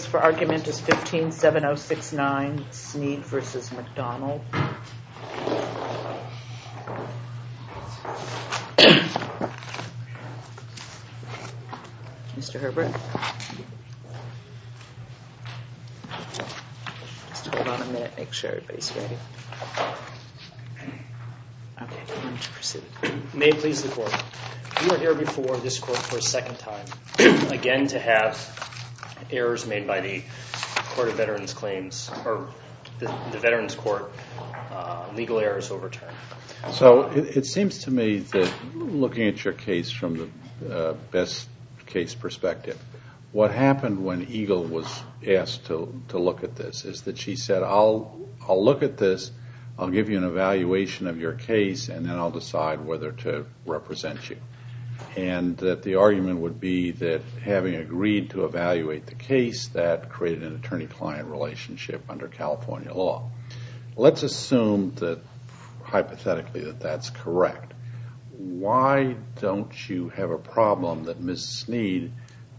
for argument is 15-7069, Snead v. McDonald. Mr. Herbert. Just hold on a minute, make sure everybody's ready. Okay, why don't you proceed? May it please the Court. We are here before this Court for a second time, again to have errors made by the Court of Veterans Claims, or the Veterans Court, legal errors overturned. So it seems to me that looking at your case from the best case perspective, what happened when Eagle was asked to look at this is that she said, I'll look at this, I'll give you an evaluation of your case, and then I'll decide whether to represent you. And that the argument would be that having agreed to evaluate the case, that created an attorney-client relationship under California law. Let's assume that, hypothetically, that that's correct. Why don't you have a problem that Ms. Snead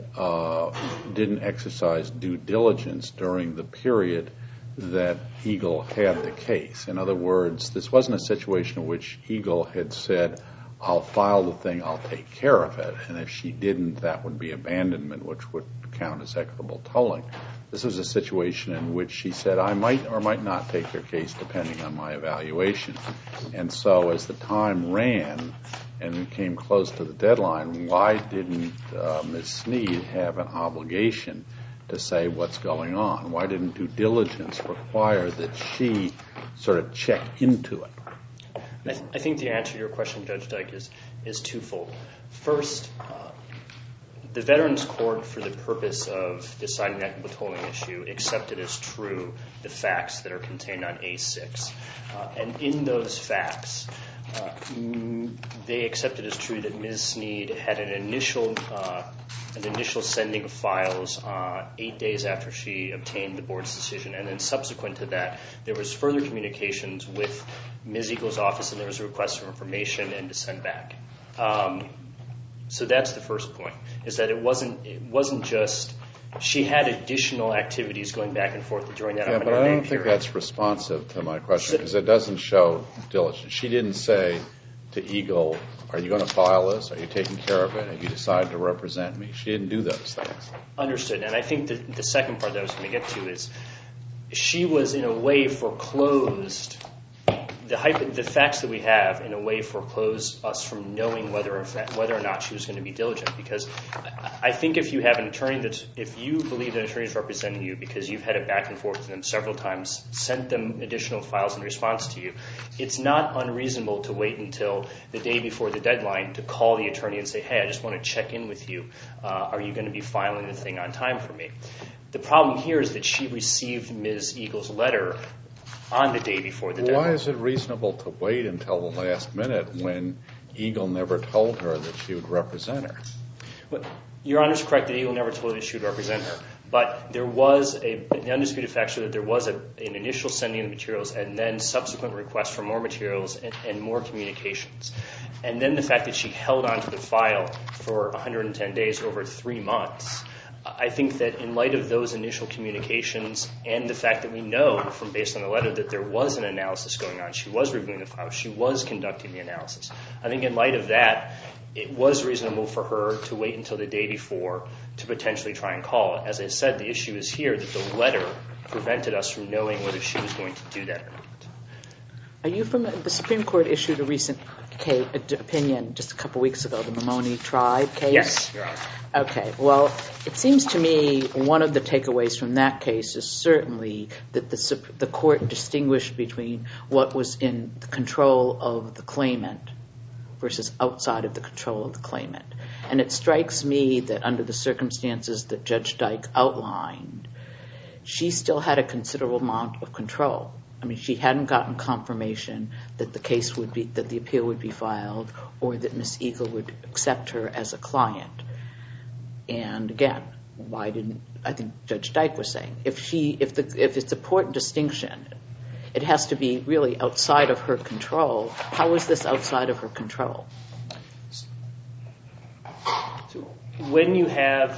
didn't exercise due diligence during the period that Eagle had the case? In other words, this wasn't a situation in which Eagle had said, I'll file the thing, I'll take care of it, and if she didn't, that would be abandonment, which would count as equitable tolling. This was a situation in which she said, I might or might not take your case depending on my evaluation. And so as the time ran and we came close to the deadline, why didn't Ms. Snead have an obligation to say what's going on? Why didn't due diligence require that she sort of check into it? I think the answer to your question, Judge Dyke, is twofold. First, the Veterans Court, for the purpose of deciding the equitable tolling issue, accepted as true the facts that are contained on A6. And in those facts, they accepted as true that Ms. Snead had an initial sending of files 8 days after she obtained the board's decision, and then subsequent to that, there was further communications with Ms. Eagle's office, and there was a request for information and to send back. So that's the first point, is that it wasn't just she had additional activities going back and forth during that 100-day period. Yeah, but I don't think that's responsive to my question, because it doesn't show diligence. She didn't say to Eagle, are you going to file this? Are you taking care of it? Have you decided to represent me? She didn't do those things. Understood. And I think the second part that I was going to get to is she was in a way foreclosed. The facts that we have in a way foreclose us from knowing whether or not she was going to be diligent. Because I think if you have an attorney if you believe an attorney is representing you because you've had it back and forth with them several times, sent them additional files in response to you, it's not unreasonable to wait until the day before the deadline to call the attorney and say, hey, I just want to check in with you. Are you going to be filing the thing on time for me? The problem here is that she received Ms. Eagle's letter on the day before the deadline. Why is it reasonable to wait until the last minute when Eagle never told her that she would represent her? Well, Your Honor is correct that Eagle never told her that she would represent her. But there was the undisputed fact that there was an initial sending of materials and then subsequent requests for more materials and more communications. And then the fact that she held on to the file for 110 days over 3 months. I think that in light of those initial communications and the fact that we know from based on the letter that there was an analysis going on, she was reviewing the file, she was conducting the analysis. I think in light of that, it was reasonable for her to wait until the day before to potentially try and call it. As I said, the issue is here that the letter prevented us from knowing whether she was going to do that or not. Are you from the Supreme Court issued a recent opinion just a couple weeks ago, the Mamoni Tribe case? Yes, Your Honor. Okay. Well, it seems to me one of the takeaways from that case is certainly that the court distinguished between what was in the control of the claimant versus outside of the control of the claimant. And it strikes me that under the circumstances that Judge Dyke outlined, she still had a considerable amount of control. I mean, she hadn't gotten confirmation that that the appeal would be filed or that Ms. Eagle would accept her as a client. And again, I think Judge Dyke was saying, if it's a important distinction, it has to be really outside of her control. How is this outside of her control? So when you have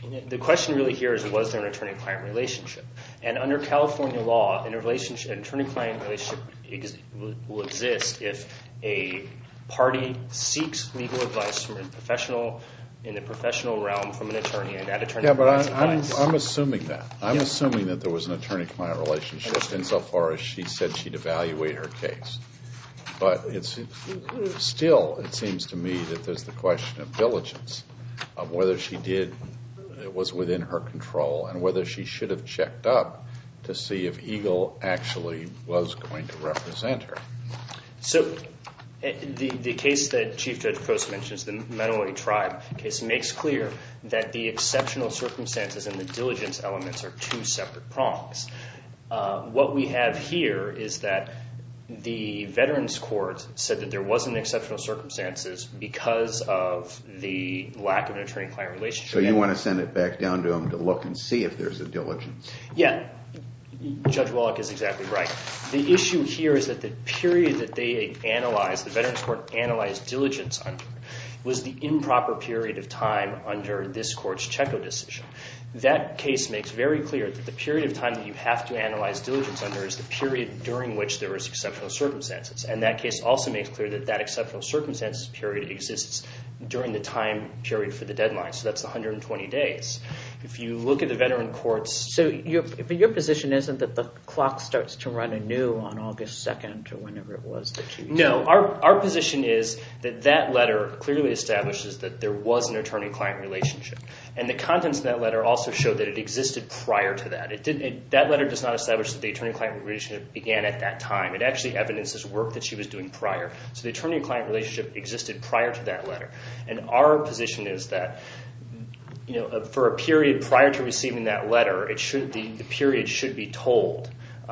The question really here is, was there an attorney-client relationship? And under California law, an attorney-client relationship will exist if a party seeks legal advice from in the professional realm from an attorney, and that attorney provides advice. I'm assuming that. I'm assuming that there was an attorney-client relationship insofar as she said she'd evaluate her case. But it's still, it seems to me that there's the question of diligence, of whether it was within her control, and whether she should have checked up to see if Eagle actually was going to represent her. So the case that Chief Judge Prost mentions, the Menowee Tribe case, makes clear that the exceptional circumstances and the diligence elements are two separate prongs. What we have here is that the Veterans Court said that there wasn't exceptional circumstances because of the lack of an attorney-client relationship. So you want to send it back down to them to look and see if there's a diligence? Yeah, Judge Wallach is exactly right. The issue here is that the period that they analyzed, the Veterans Court analyzed diligence under, was the improper period of time under this court's Checo decision. That case makes very clear that the period of time that you have to analyze diligence under is the period during which there was exceptional circumstances. And that case also makes clear that that exceptional circumstances period exists during the time period for the deadline. So that's 120 days. If you look at the Veteran Court's... So your position isn't that the clock starts to run anew on August 2nd or whenever it was that you... No, our position is that that letter clearly establishes that there was an attorney-client relationship. And the contents of that letter also show that it existed prior to that. That letter does not establish that the attorney-client relationship began at that time. It actually evidences work that she was doing prior. So the attorney-client relationship existed prior to that letter. And our position is that, for a period prior to receiving that letter, the period should be told.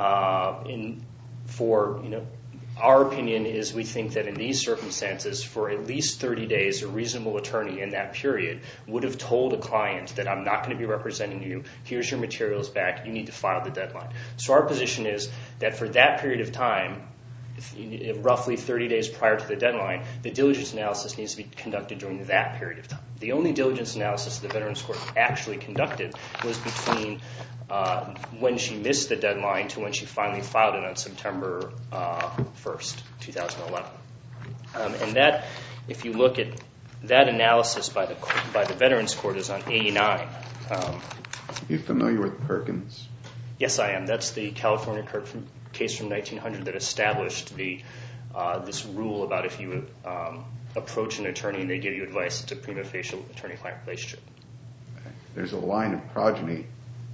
Our opinion is we think that in these circumstances, for at least 30 days, a reasonable attorney in that period would have told a client that I'm not going to be representing you. Here's your materials back. You need to file the deadline. So our position is that for that period of time, roughly 30 days prior to the deadline, the diligence analysis needs to be conducted during that period of time. The only diligence analysis the Veterans Court actually conducted was between when she missed the deadline to when she finally filed it on September 1st, 2011. And that, if you look at that analysis by the Veterans Court, is on 89. Are you familiar with Perkins? Yes, I am. That's the California case from 1900 that established this rule about if you approach an attorney and they give you advice, it's a prima facie attorney-client relationship. Okay. There's a line of progeny,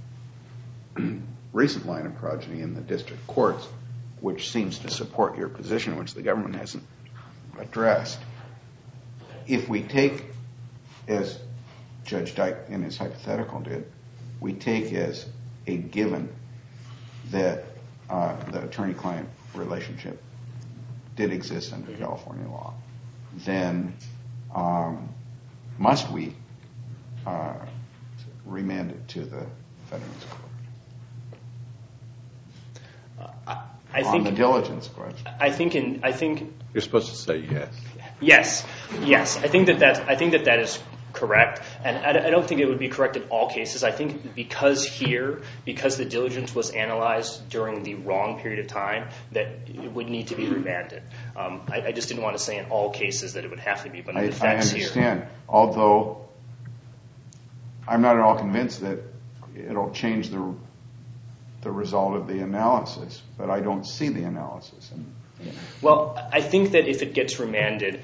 recent line of progeny in the district courts, which seems to support your position, which the government hasn't addressed. If we take, as Judge Dyke in his hypothetical did, we take as a given that the attorney-client relationship did exist under California law, then must we remand it to the Veterans Court? On the diligence question. I think You're supposed to say yes. Yes. I think that is correct, and I don't think it would be correct in all cases. I think because the diligence was analyzed during the wrong period of time, that it would need to be remanded. I just didn't want to say in all cases that it would have to be, but in the facts here. I understand, although I'm not at all convinced that it'll change the result of the analysis, but I don't see the analysis. Well, I think that if it gets remanded,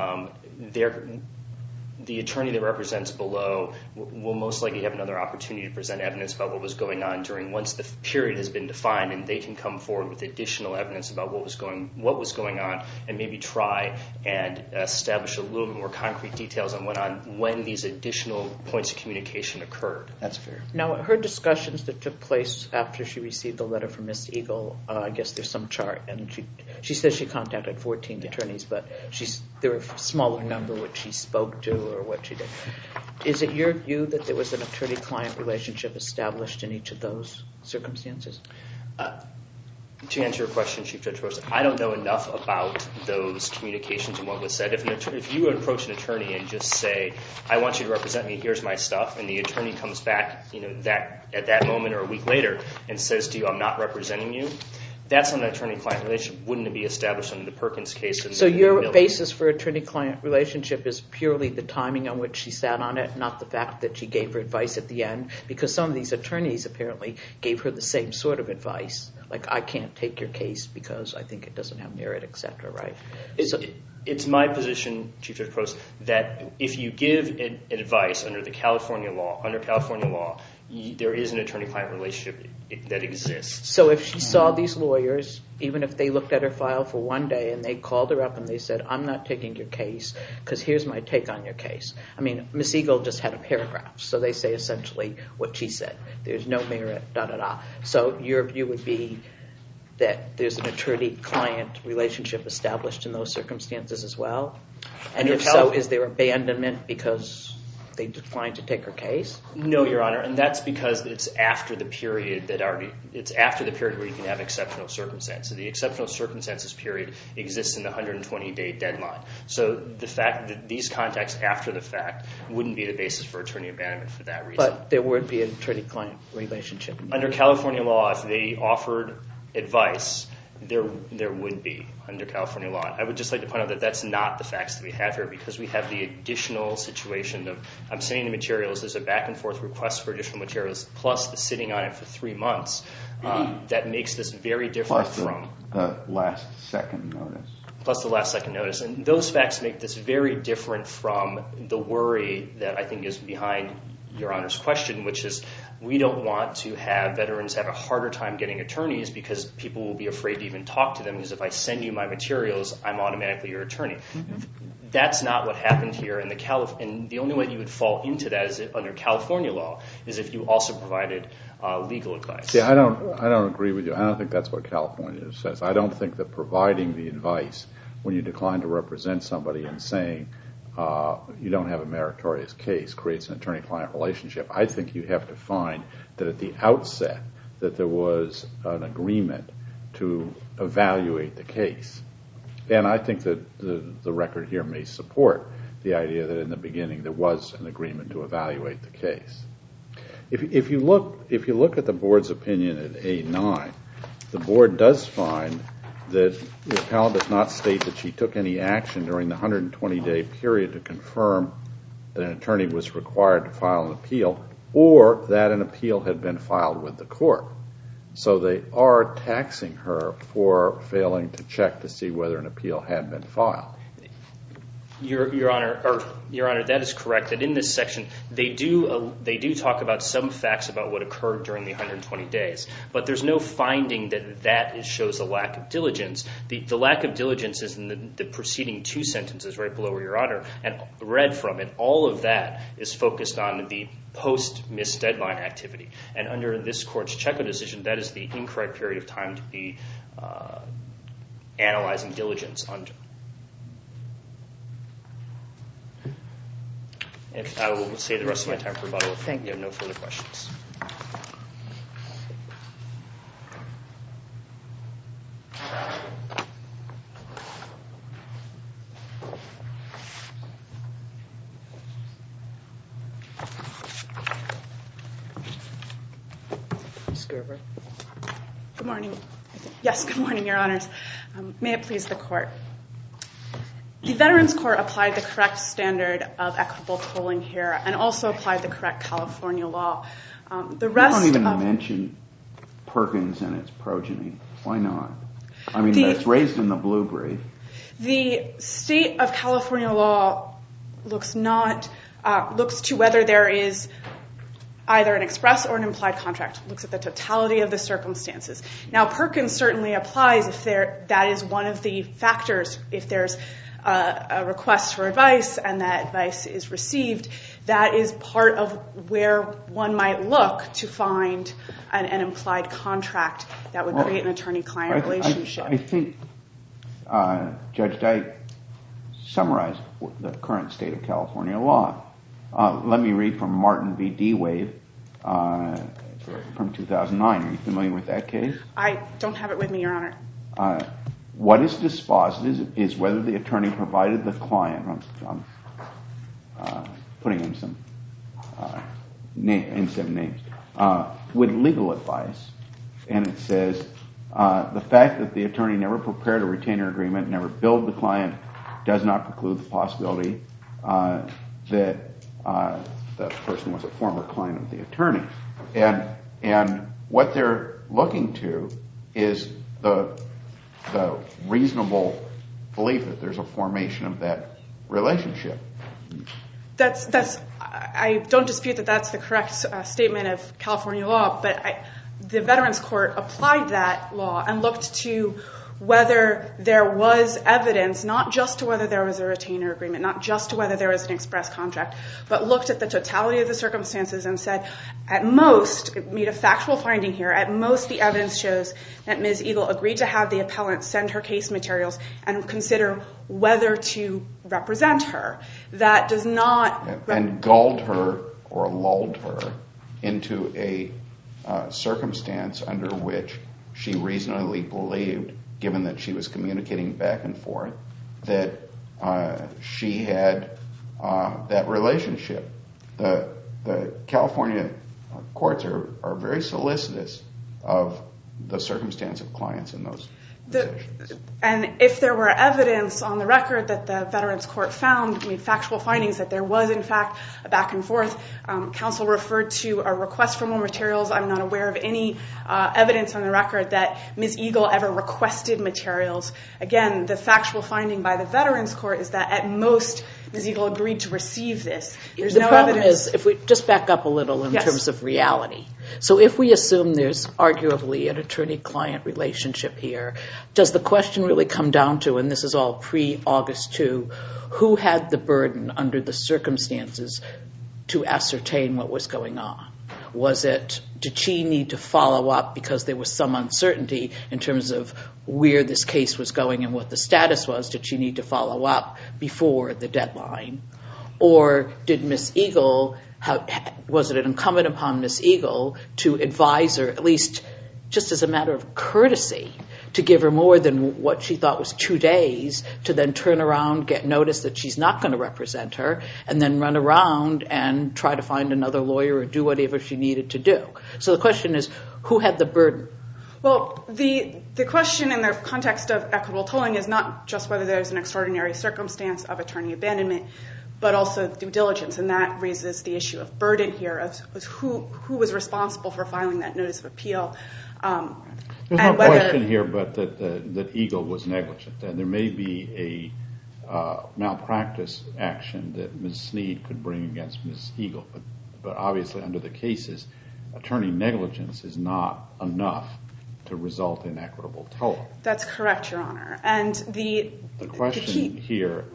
the attorney that represents below will most likely have another opportunity to present evidence about what was going on once the period has been defined, and they can come forward with additional evidence about what was going on, and maybe try and establish a little bit more concrete details on when these additional points of communication occurred. That's fair. Now, her discussions that took place after she received the letter from Ms. Eagle, I guess there's some chart, and she says she contacted 14 attorneys, but there were a smaller number which she spoke to or what she did. Is it your view that there was an attorney-client relationship established in each of those circumstances? To answer your question, Chief Judge Rose, I don't know enough about those communications and what was said. If you approach an attorney and just say, I want you to represent me, here's my stuff, and the attorney comes back at that moment or a week later and says to you, I'm not representing you, that's an attorney-client relationship. Wouldn't it be established under the Perkins case? So your basis for attorney-client relationship is purely the timing on which she sat on it, not the fact that she gave her advice at the end? Because some of these attorneys apparently gave her the same sort of advice, like I can't take your case because I think it doesn't have merit, et cetera, right? It's my position, Chief Judge Prost, that if you give advice under California law, there is an attorney-client relationship that exists. So if she saw these lawyers, even if they looked at her file for one day and they called her up and they said, I'm not taking your case because here's my take on your case. I mean, Ms. Eagle just had a paragraph, so they say essentially what she said. There's no merit, da-da-da. So your view would be that there's an attorney-client relationship established in those circumstances as well? And if so, is there abandonment because they declined to take her case? No, Your Honor, and that's because it's after the period where you can have exceptional circumstances. The exceptional circumstances period exists in the 120-day deadline. So the fact that these contacts after the fact wouldn't be the basis for attorney abandonment for that reason. But there would be an attorney-client relationship. Under California law, if they offered advice, there would be under California law. I would just like to point out that that's not the facts that we have here, because we have the additional situation of I'm sending the materials, there's a back and forth request for additional materials, plus the sitting on it for 3 months. That makes this very different from the last second notice. Plus the last second notice. And those facts make this very different from the worry that I think is behind Your Honor's question, which is we don't want to have veterans have a harder time getting attorneys because people will be afraid to even talk to them, because if I send you my materials, I'm automatically your attorney. Mm-hmm. That's not what happened here. And the only way you would fall into that is under California law is if you also provided legal advice. Yeah, I don't agree with you. I don't think that's what California says. I don't think that providing the advice when you decline to represent somebody and saying you don't have a meritorious case creates an attorney-client relationship. I think you have to find that at the outset that there was an agreement to evaluate the case. And I think that the record here may support the idea that in the beginning there was an agreement to evaluate the case. If you look at the board's opinion at A9, the board does find that the appellant does not state that she took any action during the 120-day period to confirm that an attorney was required to file an appeal or that an appeal had been filed with the court. So they are taxing her for failing to check to see whether an appeal had been filed. Your Honor, that is correct. That in this section they do talk about some facts about what occurred during the 120 days, but there's no finding that shows a lack of diligence. The lack of diligence is in the preceding 2 sentences right below Your Honor, and read from it. All of that is focused on the post-missed deadline activity, and under this court's Checo decision, that is the incorrect period of time to be analyzing diligence under. And I will save the rest of my time for rebuttal if you have no further questions. Ms. Gerber. Good morning. Yes, good morning, Your Honors. May it please the Court. The Veterans Court applied the correct standard of equitable tolling here and also applied the correct California law. You don't even mention Perkins and its progeny. Why not? I mean, that's raised in the blue brief. The state of California law looks to whether there is either an express or an implied contract. It looks at the totality of the circumstances. Now, Perkins certainly applies if that is one of the factors. If there's a request for advice and that advice is received, that is part of where one might look to find an implied contract that would create an attorney-client relationship. I think Judge Dyke summarized the current state of California law. Let me read from Martin v. D-Wave, from 2009. Are you familiar with that case? I don't have it with me, Your Honor. What is dispositive is whether the attorney provided the client, putting in some names, with legal advice. And it says, the fact that the attorney never prepared a retainer agreement, never billed the client, does not preclude the possibility that the person was a former client of the attorney. And what they're looking to is the reasonable belief that there's a formation of that relationship. I don't dispute that that's the correct statement of California law, but the Veterans Court applied that law and looked to whether there was evidence, not just to whether there was a retainer agreement, not just to whether there was an express contract, but looked at the totality of the circumstances and said, at most, it made a factual finding here, at most the evidence shows that Ms. Eagle agreed to have the appellant send her case materials and consider whether to represent her. That does not... And gulled her or lulled her into a circumstance under which she reasonably believed, given that she was communicating back and forth, that she had that relationship. The California courts are very solicitous of the circumstance of clients in those positions. And if there were evidence on the record that the Veterans Court found, made factual findings that there was, in fact, a back and forth, counsel referred to a request for more materials. I'm not aware of any evidence on the record that Ms. Eagle ever requested materials. Again, the factual finding by the Veterans Court is that at most Ms. Eagle agreed to receive this. There's no problem evidence. is, if we just back up a little in Yes. terms of reality. So if we assume there's arguably an attorney-client relationship here, does the question really come down to, and this is all pre-August 2, who had the burden under the circumstances to ascertain what was going on? Did she need to follow up because there was some uncertainty in terms of where this case was going and what the status was? Did she need to follow up before the deadline? Or did Ms. Eagle, was it incumbent upon Ms. Eagle to advise her, at least just as a matter of courtesy, to give her more than what she thought was 2 days, to then turn around, get notice that she's not going to represent her, and then run around and try to find another lawyer or do whatever she needed to do? So the question is, who had the burden? Well, the question in the context of equitable tolling is not just whether there's an extraordinary circumstance of attorney abandonment, but also due diligence, and that raises the issue of burden here, of who was responsible for filing that notice of appeal. There's no question here but that Eagle was negligent, and there may be a malpractice action that Ms. Sneed could bring against Ms. Eagle, but obviously under the cases, attorney negligence is not enough to result in equitable tolling. That's correct, Your Honor. And the question here,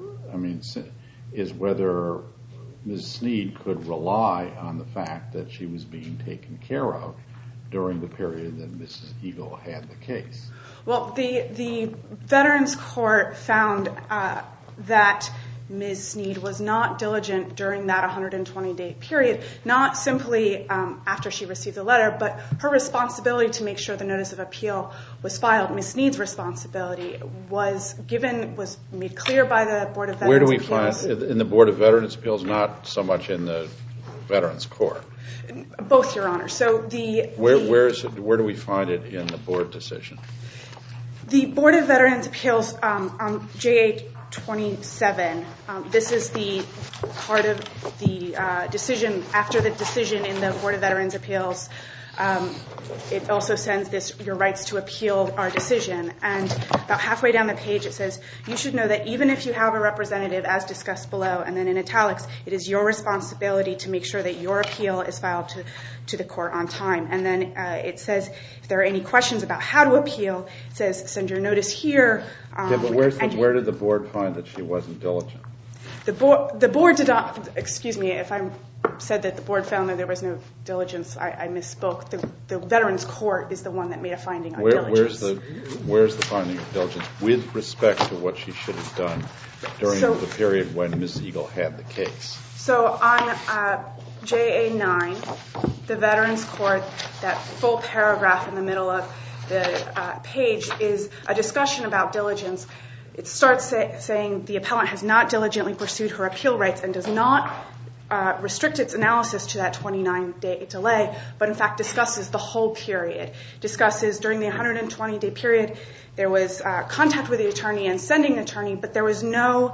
is whether Ms. Sneed could rely on the fact that she was being taken care of during the period that Mrs. Eagle had the case. Well, the Veterans Court found that Ms. Sneed was not diligent during that 120-day period, not simply after she received the letter, but her responsibility to make sure the notice of appeal was filed. Ms. Sneed's responsibility was made clear by the Board of Veterans Appeals. Where do we find, in the Board of Veterans Appeals, not so much in the Veterans Court? Both, Your Honor. So where do we find it in the board decision? The Board of Veterans Appeals on JA 27. This is the part of the decision after the decision in the Board of Veterans Appeals. It also sends this, your rights to appeal our decision. And about halfway down the page it says, you should know that even if you have a representative as discussed below, and then in italics, it is your responsibility to make sure that your appeal is filed to the court on time. And then it says, if there are any questions about how to appeal, it says, send your notice here. But where did the board find that she wasn't diligent? The board did not, excuse me, if I said that the board found that there was no diligence, I misspoke. The Veterans Court is the one that made a finding on diligence. Where's the finding of diligence with respect to what she should have done during the period when Ms. Eagle had the case? So on JA9, the Veterans Court, that full paragraph in the middle of the page is a discussion about diligence. It starts saying the appellant has not diligently pursued her appeal rights and does not restrict its analysis to that 29-day delay, but in fact discusses the whole period. Discusses during the 120-day period, there was contact with the attorney and sending the attorney, but there was no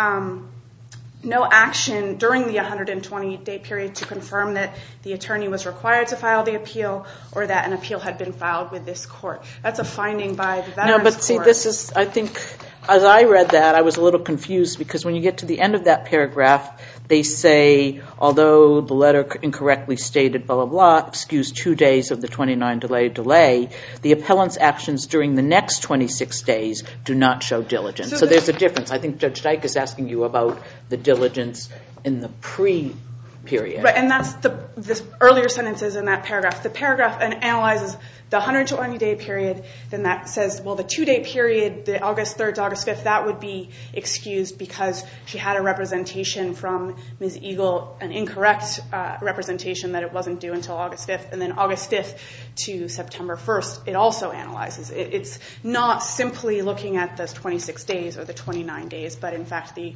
action during the 120-day period to confirm that the attorney was required to file the appeal or that an appeal had been filed with this court. That's a finding by the Veterans Court. No, but see, this is, I think, as I read that, I was a little confused because when you get to the end of that paragraph, they say, although the letter incorrectly stated blah, blah, blah, excuse 2 days of the 29-day delay, the appellant's actions during the next 26 days do not show diligence. So there's a difference. I think Judge Dyke is asking you about the diligence in the pre-period. Right, and that's the earlier sentences in that paragraph. The paragraph analyzes the 120-day period, then that says, well, the 2-day period, the August 3rd to August 5th, that would be excused because she had a representation from Ms. Eagle, an incorrect representation that it wasn't due until August 5th, and then August 5th to September 1st, it also analyzes. It's not simply looking at those 26 days or the 29 days, but in fact the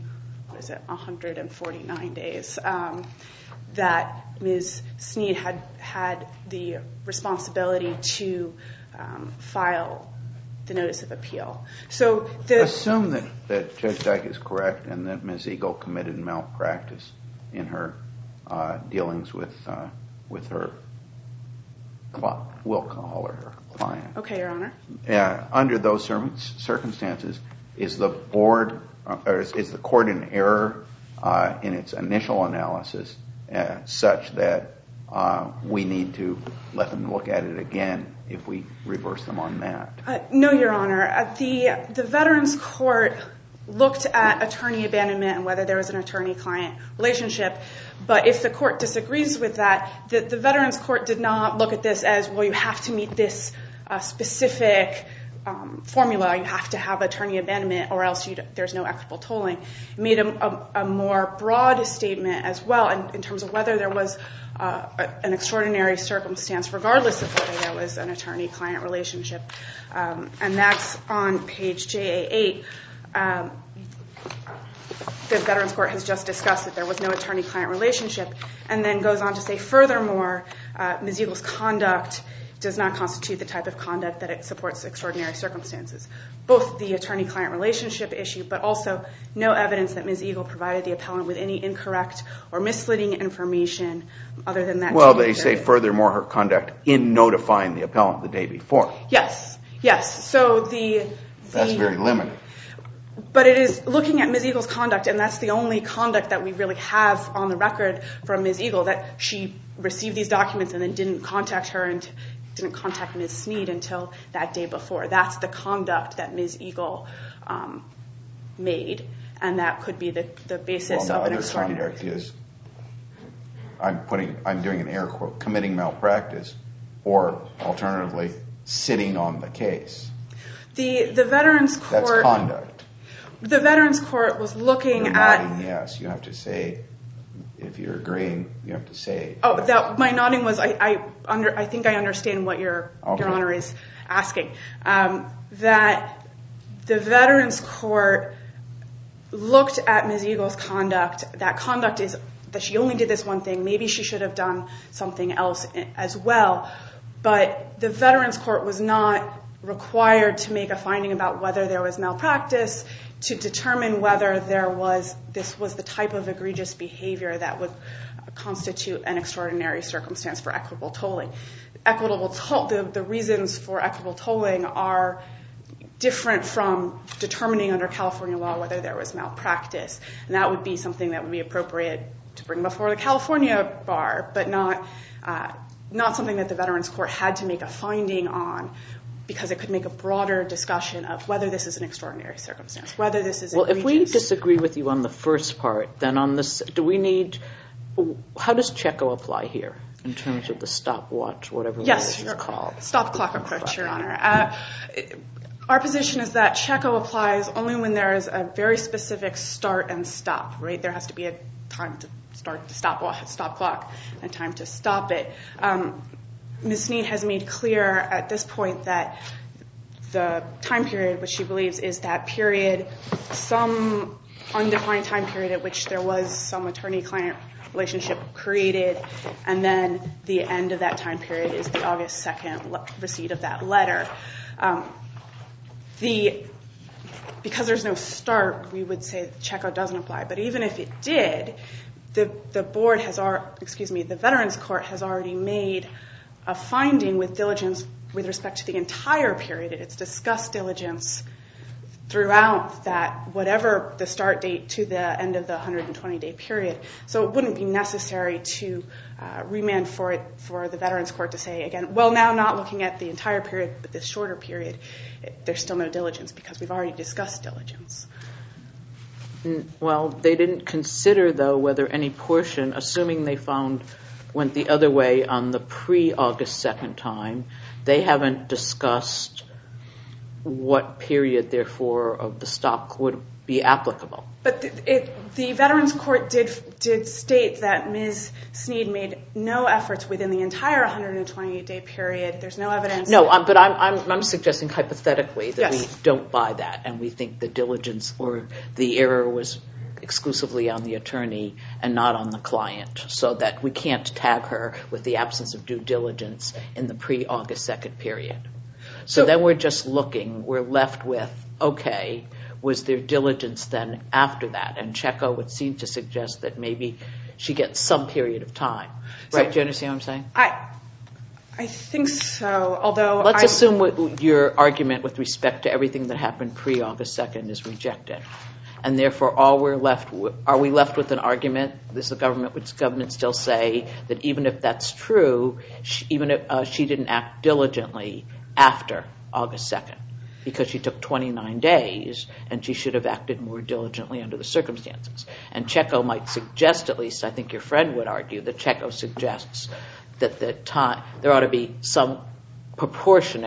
149 days that Ms. Sneed had the responsibility to file the notice of appeal. So assume that Judge Dyke is correct and that Ms. Eagle committed malpractice in her dealings with her will call her client. Okay, Your Honor. Under those circumstances, is the board or is the court in error in its initial analysis such that we need to let them look at it again if we reverse them on that? No, Your Honor. The Veterans Court looked at attorney abandonment and whether there was an attorney-client relationship, but if the court disagrees with that, the Veterans Court did not look at this as, well, you have to meet this specific formula, you have to have attorney abandonment or else there's no equitable tolling. It made a more broad statement as well in terms of whether there was an extraordinary circumstance, regardless of whether there was an attorney-client relationship. And that's on page JA8. The Veterans Court has just discussed that there was no attorney-client relationship and then goes on to say, furthermore, Ms. Eagle's conduct does not constitute the type of conduct that it supports extraordinary circumstances. Both the attorney-client relationship issue, but also no evidence that Ms. Eagle provided the appellant with any incorrect or misleading information other than that. Well, they say, furthermore, her conduct in notifying the appellant the day before. Yes, yes. So that's very limited. But it is looking at Ms. Eagle's conduct, and that's the only conduct that we really have on the record from Ms. Eagle, that she received these documents and then didn't contact her and didn't contact Ms. Sneed until that day before. That's the conduct that Ms. Eagle made, and that could be the basis of an extraordinary. Conduct is, I'm doing an air quote, committing malpractice, or alternatively, sitting on the case. The Veterans Court. That's conduct. The Veterans Court was looking You're at. nodding yes, you have to say. If you're agreeing, you have to say. Oh, my nodding was. I think I understand what Your Honor is asking. That the Veterans Court looked at Ms. Eagle's conduct. That conduct is that she only did this one thing. Maybe she should have done something else as well. But the Veterans Court was not required to make a finding about whether there was malpractice to determine whether this was the type of egregious behavior that would constitute an extraordinary circumstance for equitable tolling. The reasons for equitable tolling are different from determining under California law whether there was malpractice, and that would be something that would be appropriate to bring before the California bar, but not something that the Veterans Court had to make a finding on, because it could make a broader discussion of whether this is an extraordinary circumstance, whether this is egregious. Well, if we disagree with you on the first part, then on this, how does CHECO apply here in terms of the stopwatch, whatever it is called? Stop clock approach, Your Honor. Our position is that CHECO applies only when there is a very specific start and stop, right? There has to be a time to stop clock and time to stop it. Ms. Snead has made clear at this point that the time period, which she believes is that period, some undefined time period at which there was some attorney-client relationship created, and then the end of that time period is the August 2nd receipt of that letter. Because there's no start, we would say that Checo doesn't apply. But even if it did, the Veterans Court has already made a finding with diligence with respect to the entire period. It's discussed diligence throughout that, whatever the start date to the end of the 120-day period. So it wouldn't be necessary to remand for the Veterans Court to say, again, well, now not looking at the entire period, but this shorter period, there's still no diligence because we've already discussed diligence. Well, they didn't consider, though, whether any portion, assuming they went the other way on the pre-August 2nd time, they haven't discussed what period, therefore, of the stop would be applicable. But the Veterans Court did state that Ms. Snead made no efforts within the entire 128-day period. There's no evidence. No, but I'm suggesting hypothetically that Yes. we don't buy that, and we think the diligence or the error was exclusively on the attorney and not on the client, so that we can't tag her with the absence of due diligence in the pre-August 2nd period. So then we're just we're left with, okay, was there diligence then after that? And Checo would seem to suggest that maybe she gets some period of time. Right? Do you understand what I'm saying? I think so, although Let's assume your argument with respect to everything that happened pre-August 2nd is rejected. And therefore, are we left with an argument? Does the government still say that even if that's true, even if she didn't act diligently after August 2nd, because she took 29 days and she should have acted more diligently under the circumstances? And Checo might suggest, at least I think your friend would argue, that Checo suggests that there ought to be some proportion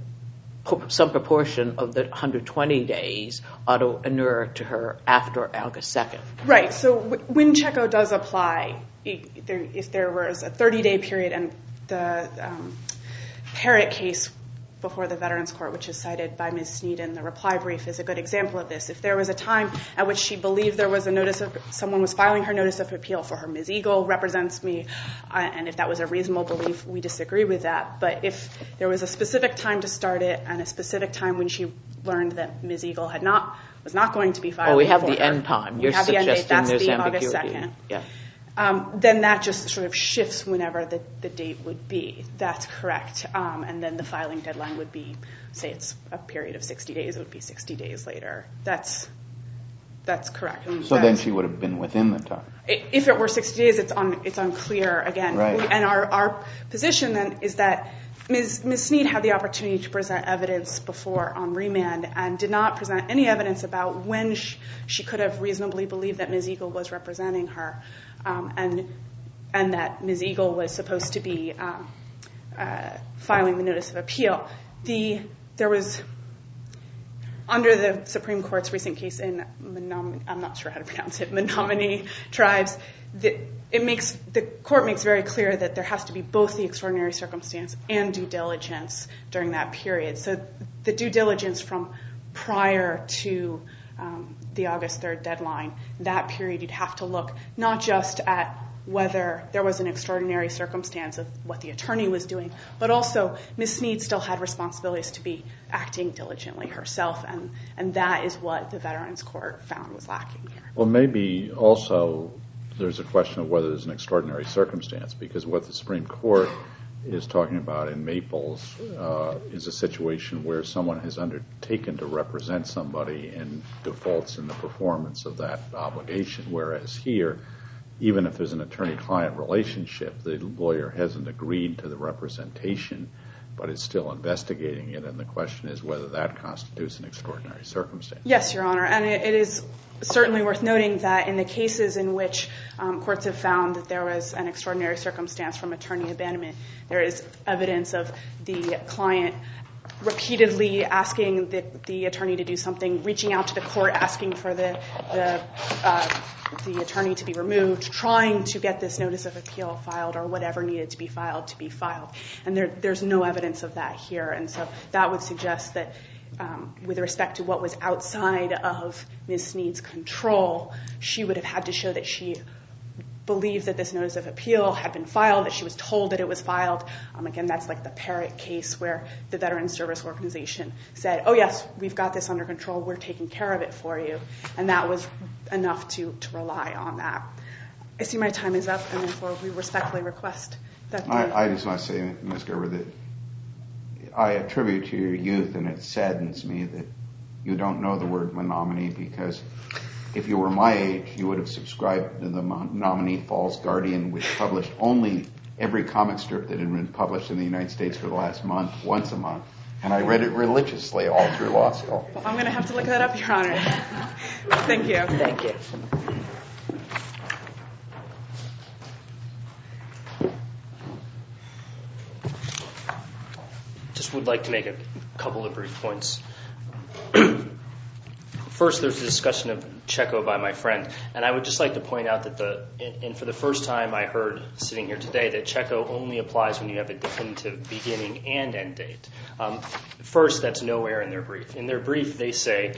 of the 120 days ought to inure to her after August 2nd. Right. So when Checo does apply, if there was a 30-day period, and the Parrott case before the Veterans Court, which is cited by Ms. Snead in the reply brief, is a good example of this. If there was a time at which she believed there was someone was filing her notice of appeal for her, Ms. Eagle represents me, and if that was a reasonable belief, we disagree with that. But if there was a specific time to start it and a specific time when she learned that Ms. Eagle was not going to be filing we have for the her, end time. We You're have the end date. suggesting That's there's the ambiguity. August 2nd. Yeah. Then that just sort of shifts whenever the date would be. That's correct. And then the filing deadline would be, say it's a period of 60 days, it would be 60 days later. That's correct. So then she would have been within the time. If it were 60 days, it's unclear again. Right. And our position then is that Ms. Snead had the opportunity to present evidence before on remand and did not present any evidence about when she could have reasonably believed that Ms. Eagle was representing her, and that Ms. Eagle was supposed to be filing the notice of appeal. There was, under the Supreme Court's recent case in I'm not sure how to pronounce it, Menominee Tribes, the court makes very clear that there has to be both the extraordinary circumstance and due diligence during that period. So the due diligence from prior to the August 3rd deadline, that period you'd have to look not just at whether there was an extraordinary circumstance of what the attorney was doing, but also Ms. Snead still had responsibilities to be acting diligently herself, and that is what the Veterans Court found was lacking here. Well, maybe also there's a question of whether there's an extraordinary circumstance, because what the Supreme Court is talking about in Maples is a situation where someone has undertaken to represent somebody and defaults in the performance of that obligation, whereas here, even if there's an attorney-client relationship, the lawyer hasn't agreed to the representation, but is still investigating it, and the question is whether that constitutes an extraordinary circumstance. Yes, Your Honor, and it is certainly worth noting that in the cases in which courts have found that there was an extraordinary circumstance from attorney abandonment, there is evidence of the client repeatedly asking the attorney to do something, reaching out to the court, asking for the attorney to be removed, trying to get this notice of appeal filed or whatever needed to be filed. And there's no evidence of that here. And so that would suggest that with respect to what was outside of Ms. Sneed's control, she would have had to show that she believed that this notice of appeal had been filed, that she was told that it was filed. Again, that's like the Parrott case where the Veterans Service Organization said, oh, yes, we've got this under control. We're taking care of it for you. And that was enough to rely on that. I see my time is up, and therefore we respectfully request that. I just want to say, Ms. Gerber, that I attribute to your youth, and it saddens me that you don't know the word Menominee, because if you were my age, you would have subscribed to the Menominee Falls Guardian, which published only every comic strip that had been published in the United States for the last month, once a month. And I read it religiously all through law school. Well, I'm going to have to look that up, Your Honor. Thank you. Thank you. Just would like to make a couple of brief points. First, there's a discussion of Checo by my friend, and I would just like to point out that and for the first time I heard sitting here today that Checo only applies when you have a definitive beginning and end date. First, that's nowhere in their brief. In their brief, they say,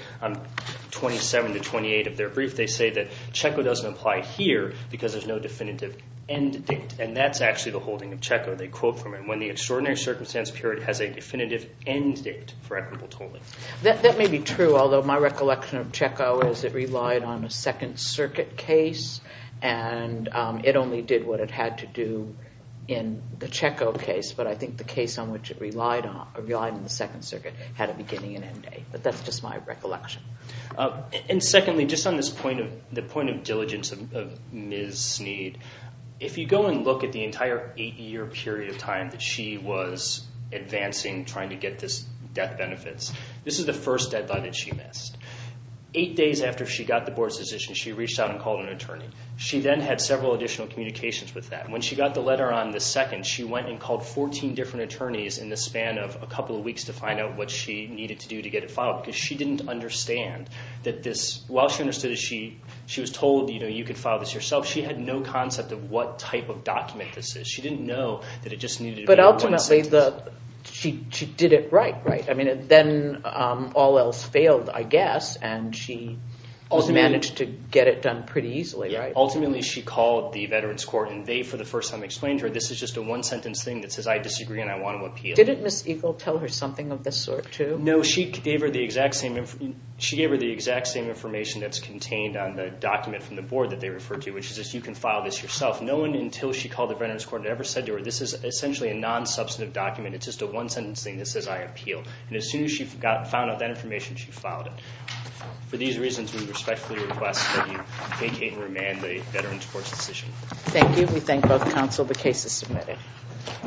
27 to 28 of their brief, they say that Checo doesn't apply here because there's no definitive end date, and that's actually the holding of Checo. They quote from it, when the extraordinary circumstance period has a definitive end date for equitable tolling. That may be true, although my recollection of Checo is it relied on a Second Circuit case, and it only did what it had to do in the Checo case, but I think the case on which it relied on the Second Circuit had a beginning and end date. But that's just my recollection. And secondly, just on this point of diligence of Ms. Sneed, if you go and look at the entire 8-year period of time that she was advancing, trying to get this death benefits, this is the first deadline that she missed. 8 days after she got the board's decision, she reached out and called an attorney. She then had several additional communications with that. When she got the letter on the 2nd, she went and called 14 different attorneys in the span of a couple of weeks to find out what she needed to do to get it filed, because she didn't understand that this, while she understood that she was told, you could file this yourself, she had no concept of what type of document this is. She didn't know that it just needed to be But one ultimately, sentence. she did it right? I mean, then all else failed, I guess, and she managed to get it done pretty easily, right? Ultimately, she called the Veterans Court, and they, for the first time, explained to her, this is just a one-sentence thing that says, I disagree and I want to appeal. Didn't Ms. Eagle tell her something of this sort, too? No, she gave her the exact same information that's contained on the document from the board that they referred to, which is that you can file this yourself. No one, until she called the Veterans Court, had ever said to her, this is essentially a non-substantive document. It's just a one-sentence thing that says, I appeal. And as soon as she found out that information, she filed it. For these reasons, we respectfully request that you vacate and remand the Veterans Court's decision. Thank you. We thank both counsel. The case is submitted.